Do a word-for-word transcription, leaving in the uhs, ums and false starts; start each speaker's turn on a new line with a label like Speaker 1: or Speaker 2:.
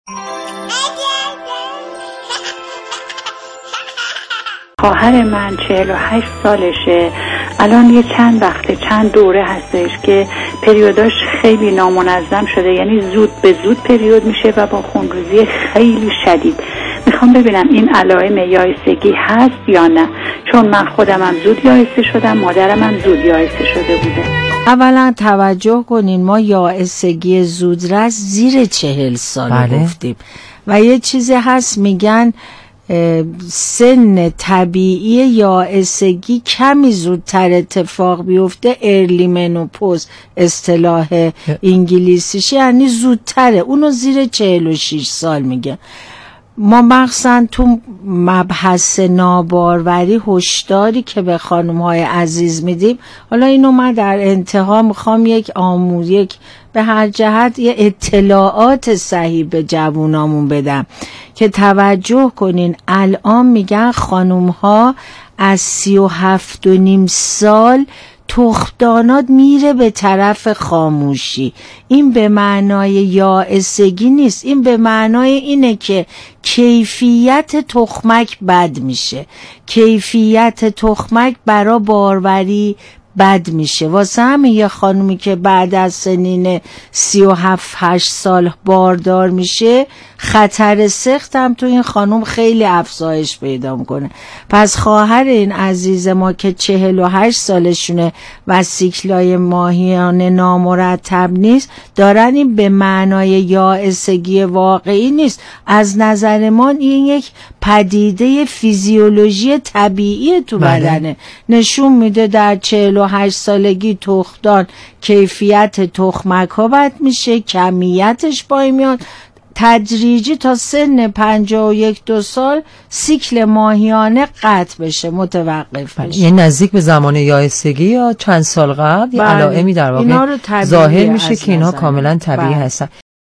Speaker 1: خواهر من چهل و هشت سالشه. الان یه چند وقته چند دوره هستش که پریوداش خیلی نامنظم شده، یعنی زود به زود پریود میشه و با خونریزی خیلی شدید. میخوام ببینم این علائم یائسگی هست یا نه، چون من خودم هم زود یائسه شدم، مادرم هم زود یائسه شده بوده.
Speaker 2: اولا توجه کنین ما یائسگی زودرس زیر چهل سال بله. گفتیم و یه چیزی هست میگن سن طبیعی یائسگی کمی زودتر اتفاق بیفته، ارلی منوپوز اصطلاح انگلیسیش، یعنی زودتره، اونو زیر چهل و شش سال میگه. ما مخصوصا تو مبحث ناباروری هشداری که به خانم‌های عزیز میدیم، حالا اینو من در انتها میخوام یک آموز یک به هر جهت یه اطلاعات صحیح به جوونامون بدم که توجه کنین. الان میگن خانم‌ها از سی و هفت و نیم سال تخمدانات میره به طرف خاموشی. این به معنای یائسگی نیست، این به معنای اینه که کیفیت تخمک بد میشه، کیفیت تخمک برا باروری بد میشه. واسه همین یه خانومی که بعد از سنین سی و هفت هشت سال باردار میشه، خطر سخت هم تو این خانوم خیلی افزایش پیدا میکنه. پس خواهر این عزیز ما که چهل و هشت سالشونه و سیکلای ماهیانه نامرتب نیست، دارن این به معنای یائسگی واقعی نیست. از نظر ما این یک پدیده فیزیولوژی طبیعی تو بدنه. نشون میده در چهل و هشت سالگی تخمدان کیفیت تخمک ها بد میشه، کمیتش پایین میاد، تدریجی تا سن پنجاه و یک دو سال سیکل ماهیانه قطع بشه، متوقف بشه.
Speaker 3: یعنی نزدیک به زمان یائسگی یا چند سال قبل یه علائمی در واقع ظاهر میشه که اینها کاملا طبیعی بله. هستن.